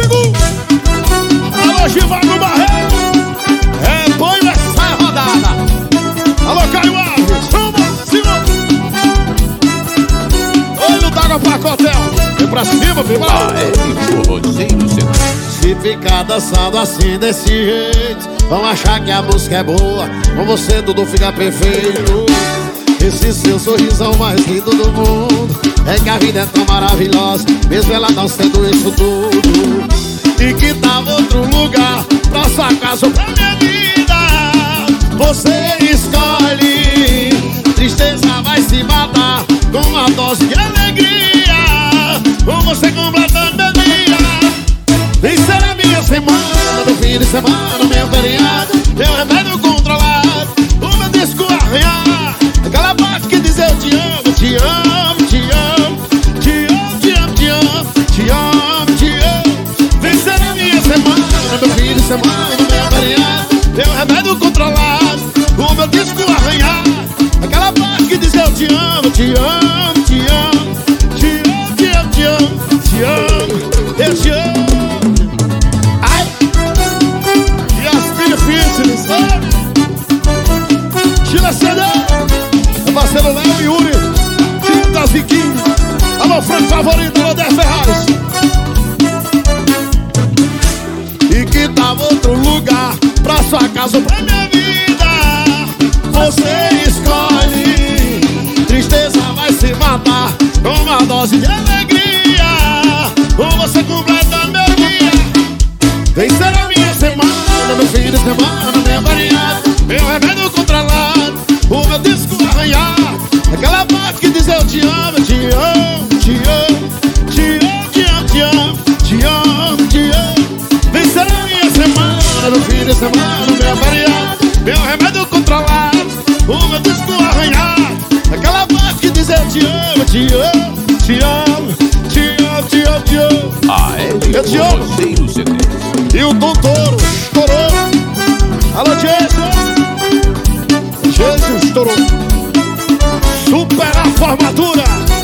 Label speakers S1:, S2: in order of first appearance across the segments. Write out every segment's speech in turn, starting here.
S1: comigo. Alô, Givago Barreiro. É boi nessa rodada. Alô, Caio Alves. Vamos, cima. Olho d'água pra Cotel. Vem pra cima, viva.
S2: Se ficar dançando assim desse jeito, vão achar que a música é boa. Com você tudo fica perfeito. Esse seu sorrisão mais lindo do mundo. É que a vida é tão maravilhosa, mesmo ela não sendo isso tudo. E que tava outro lugar, pra sua casa ou pra minha vida. Você escolhe. Tristeza vai se matar com uma dose de alegria. Com você completando meu dia. Vem ser a minha semana, no fim de semana, meu feriado. Meu remédio controlado, o meu disco arranhar. Aquela parte que diz eu te amo, te amo, te amo. Te amo, te amo, te amo. Te amo, te amo. Vem ser a minha semana, meu fim de semana, meu feriado. Meu remédio controlado, o meu disco arranhar. Aquela parte que diz eu te amo, te amo, te amo. Te amo, te amo, te amo. Te amo, eu te amo.
S1: Tira CD, é parceiro Léo e Yuri, Tio da Ziquinho. Alô, Franco Favorito, alô, 10 Ferraris.
S2: E que tava outro lugar, pra sua casa ou pra minha vida. Você escolhe. Tristeza vai se matar com uma dose de alegria. Com você completa meu dia. Vem ser a minha semana, no fim de semana, meu variado. Meu remédio controlado, o meu disco arranhar. Aquela parte que diz eu te amo, te amo, te amo. Te amo, te amo, te amo. Te amo, te amo. Vem ser a minha semana, no fim de semana, meu variado. Meu remédio controlado, o meu disco arranhar. Aquela parte que diz eu te amo, te amo. Te amo, te amo, te amo, te amo.
S1: Eu te amo.
S2: E o doutor estourou.
S1: Alô, Jesus. Jesus estourou.
S2: Supera a formatura.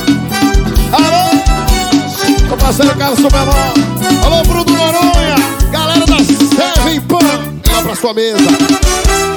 S1: Alô, meu parceiro Carlos Superman.
S2: Alô, Bruno Noronha. Galera da Seven Pan, lá pra sua mesa.